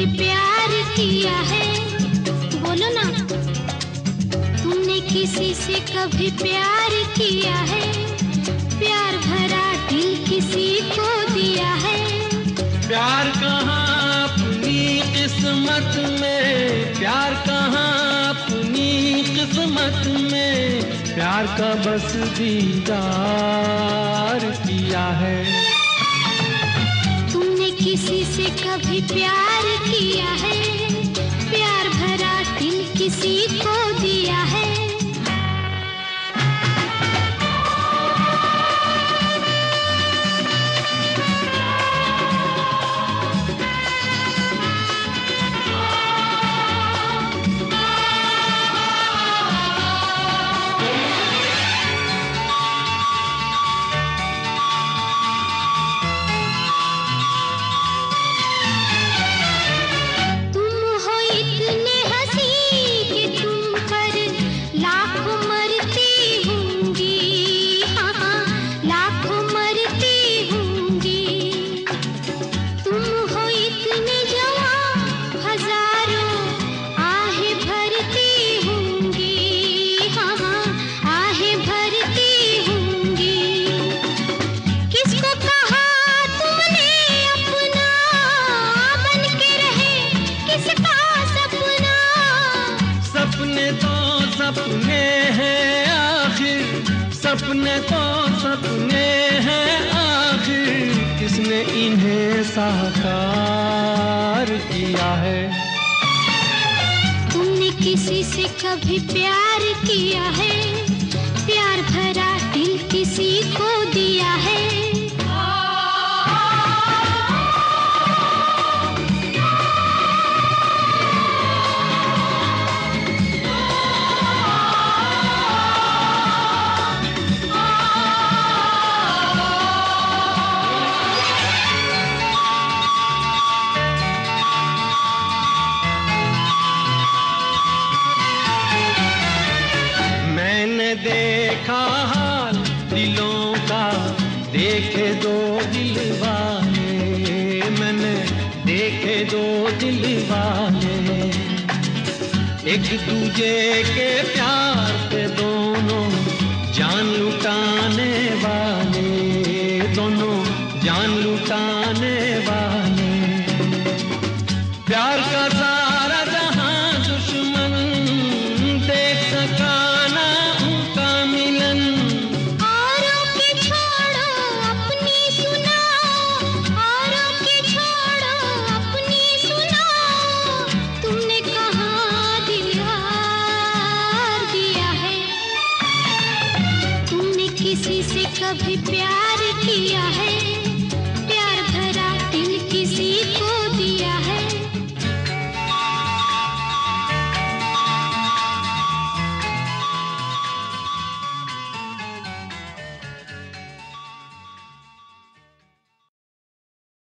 कभी प्यार किया है? बोलो ना, तुमने किसी से कभी प्यार किया है? प्यार भरा दिल किसी को दिया है? प्यार कहाँ अपनी किस्मत में, प्यार कहाँ अपनी किस्मत में, प्यार का बस दीदार किया है। तुमने किसी से कभी प्यार किया है? प्यार भरा दिल किसी को दिया है? सपने हैं आखिर, सपने तो सपने हैं आखिर, किसने इन्हें साकार किया है? तुमने किसी से कभी प्यार किया है? प्यार भरा दिल किसी को दिया है? देखा हाल दिलों का, देखे दो दिल वाले, मैंने देखे दो दिल वाले, एक दूजे के प्यार पे दोनों जान लुटाने वाले, दोनों जान लुटाने वाले। प्यार का सारा जहां दुश्मन देख सका ना उनका मिलन। औरों की छोड़ो अपनी सुनाओ, औरों की छोड़ो अपनी सुनाओ, तुमने कहाँ दिल हार दिया है? तुमने किसी से कभी प्यार किया है? प्यार भरा दिल किसी को